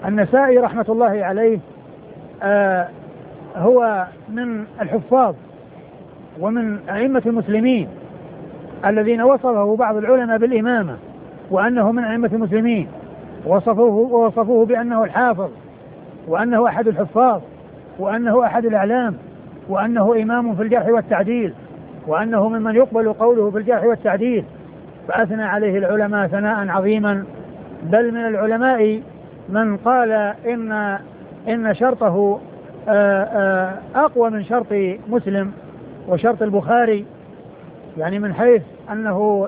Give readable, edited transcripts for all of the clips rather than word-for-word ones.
النسائي رحمة الله عليه هو من الحفاظ ومن أئمة المسلمين الذين وصفه بعض العلماء بالإمامة وأنه من أئمة المسلمين، ووصفوه بأنه الحافظ، وأنه أحد الحفاظ، وأنه أحد الأعلام، وأنه إمام في الجرح والتعديل، وأنه ممن يقبل قوله في الجرح والتعديل، فأثنى عليه العلماء ثناء عظيما. بل من العلماء من قال إن شرطه أقوى من شرط مسلم وشرط البخاري، يعني من حيث أنه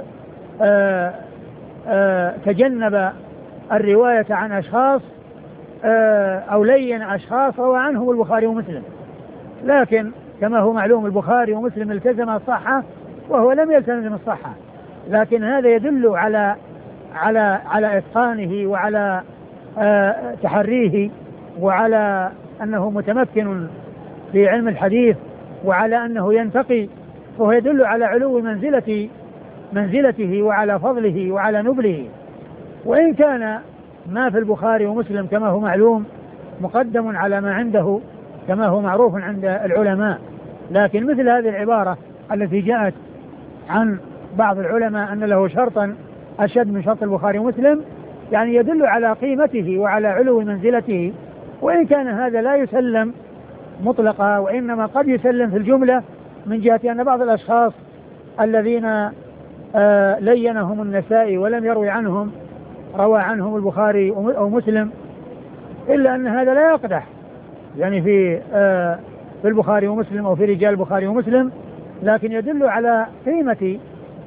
تجنب الرواية عن أشخاص أو لين أشخاص روى عنهم البخاري ومسلم، لكن كما هو معلوم البخاري ومسلم التزم الصحة وهو لم يلتزم الصحة، لكن هذا يدل على إتقانه وعلى تحريه وعلى أنه متمكن في علم الحديث وعلى أنه ينتقي، فهو يدل على علو منزلته وعلى فضله وعلى نبله. وإن كان ما في البخاري ومسلم كما هو معلوم مقدم على ما عنده كما هو معروف عند العلماء، لكن مثل هذه العبارة التي جاءت عن بعض العلماء أن له شرطا أشد من شرط البخاري ومسلم، يعني يدل على قيمته وعلى علو منزلته، وإن كان هذا لا يسلم مطلقا، وإنما قد يسلم في الجملة من جهة أن بعض الأشخاص الذين لينهم النسائي ولم يروي عنهم روى عنهم البخاري أو مسلم، إلا أن هذا لا يقدح يعني في البخاري ومسلم أو في رجال البخاري ومسلم، لكن يدل على قيمة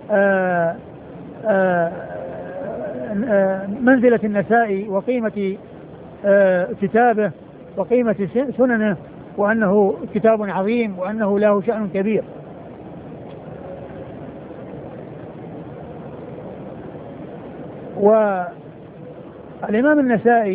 منزلة النسائي وقيمة كتابه وقيمة سننه، وأنه كتاب عظيم وأنه له شأن كبير. والإمام النسائي